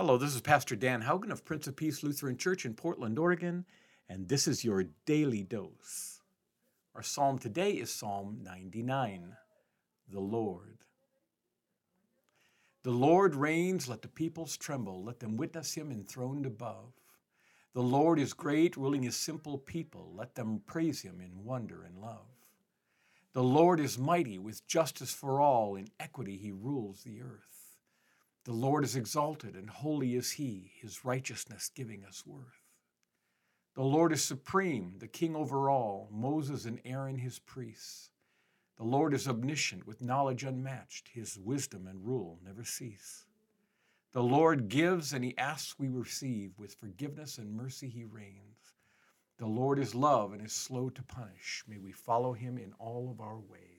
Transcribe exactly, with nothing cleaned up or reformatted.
Hello, this is Pastor Dan Haugen of Prince of Peace Lutheran Church in Portland, Oregon, and this is your daily dose. Our psalm today is Psalm ninety-nine, the Lord. The Lord reigns, let the peoples tremble, let them witness him enthroned above. The Lord is great, ruling his simple people, let them praise him in wonder and love. The Lord is mighty, with justice for all, in equity he rules the earth. The Lord is exalted, and holy is he, his righteousness giving us worth. The Lord is supreme, the king over all, Moses and Aaron his priests. The Lord is omniscient, with knowledge unmatched, his wisdom and rule never cease. The Lord gives, and he asks we receive, with forgiveness and mercy he reigns. The Lord is love and is slow to punish. May we follow him in all of our ways.